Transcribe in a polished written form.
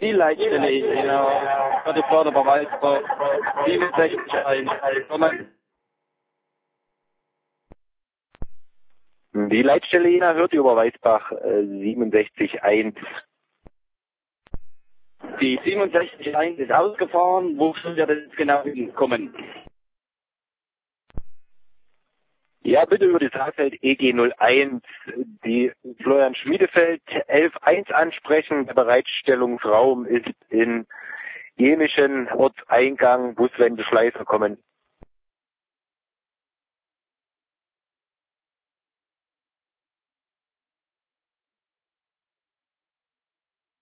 Die Leitstelle ist genau für die Förderbeweisbar 67 Die Leitstelle Jena Hürth über Weißbach 67.1. Die 67.1 ist ausgefahren. Wo soll der denn genau hinkommen? Ja, bitte über das Haarfeld EG01 die Florian Schmiedefeld 11.1 ansprechen. Der Bereitstellungsraum ist in jenischen Ortseingang Buswende Schleife kommen.